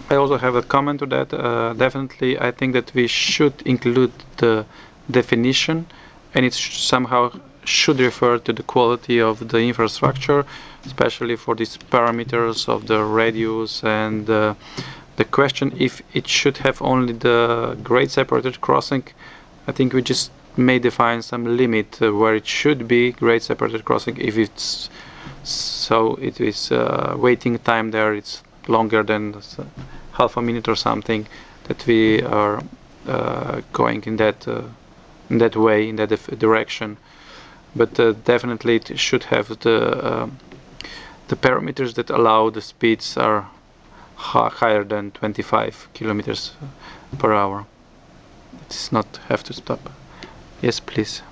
I also have a comment to that. Definitely, I think that we should include the definition, and it somehow should refer to the quality of the infrastructure, especially for these parameters of the radius and the question if it should have only the grade separated crossing. I think we just may define some limit where it should be grade separated crossing. If it's so, it is waiting time there, it's longer than half a minute or something, that we are going in that way, in that direction. But definitely it should have the parameters that allow the speeds are higher than 25 kilometers per hour. It does not have to stop. Yes, please.